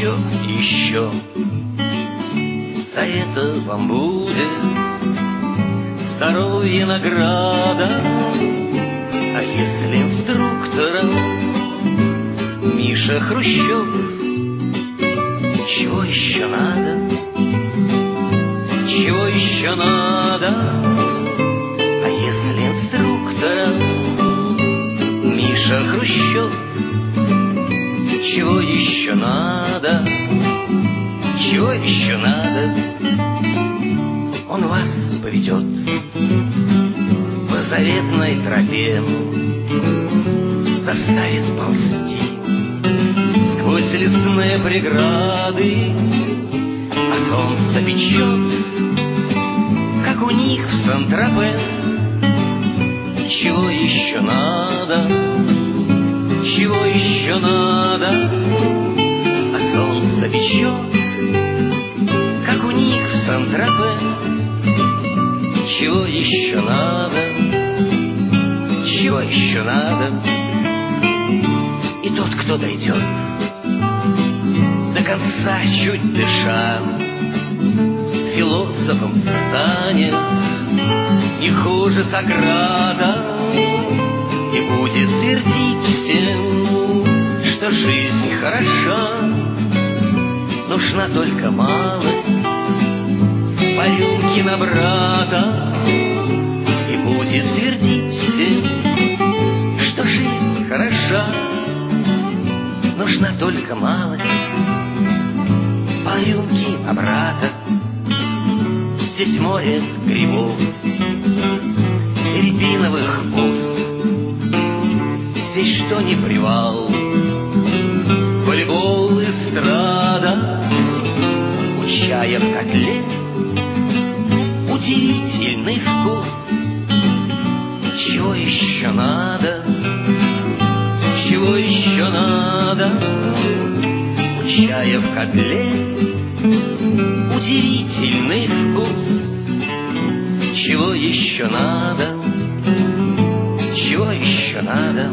еще. За это вам будет здоровье награда. А если инструктором Миша Хрущев, чего еще надо? Чего еще надо? А если инструктором Миша Хрущев, чего еще надо? Чего еще надо? Он вас поведет по заветной тропе, заставит ползти сквозь лесные преграды, а солнце печет, как у них в Сан-Тропе. Чего еще надо? Чего еще надо? А солнце печет, как у них в Сан-Тропе. Чего еще надо? Чего еще надо? И тот, кто дойдет до конца, чуть дыша, философом станет не хуже Сократа и будет твердить всем, что жизнь хороша, нужна только малость по рюмке на брата, и будет твердить всем, что жизнь хороша, нужна только малость по рюмке на брата. Здесь море грибов, рябиновых бус, здесь что ни привал, волейбол, эстрада, у чая в котле удивительный вкус. Чего еще надо? Чего еще надо? У чая в котле удивительный вкус. Чего еще надо? Чего еще надо?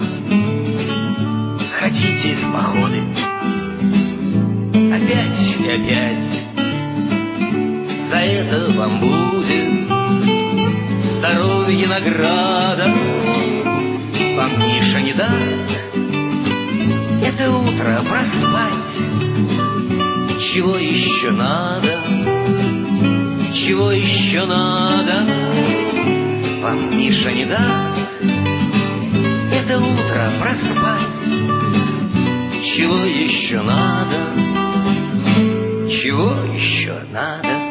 Хотите в походы? Опять и опять. За это вам будет здоровье награда. Вам Миша не даст это утро проспать. Чего еще надо? Чего еще надо? Вам Миша не даст это утро проспать. Чего еще надо? Чего еще надо?